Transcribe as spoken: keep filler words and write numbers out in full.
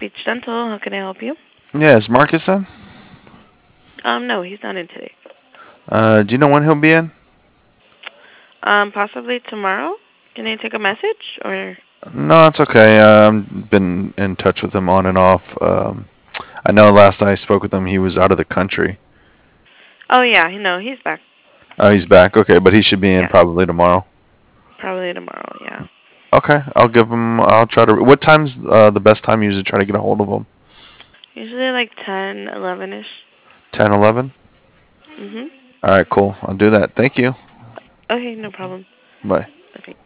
Speech Dental. How can I help you? Yeah, is Marcus in? Um, no, he's not in today. Uh, do you know when he'll be in? Um, possibly tomorrow. Can I take a message or? No, it's okay. Uh, I've been in touch with him on and off. Um, I know last I spoke with him, he was out of the country. Oh yeah, no, he's back. Oh, he's back. Okay, but he should be in Yeah, probably tomorrow. probably tomorrow. Yeah. Okay, I'll give him. I'll try to. What time's uh, the best time you usually try to get a hold of him? Usually like ten, eleven ish. Ten, eleven. Mhm. All right, cool. I'll do that. Thank you. Okay, no problem. Bye. Okay.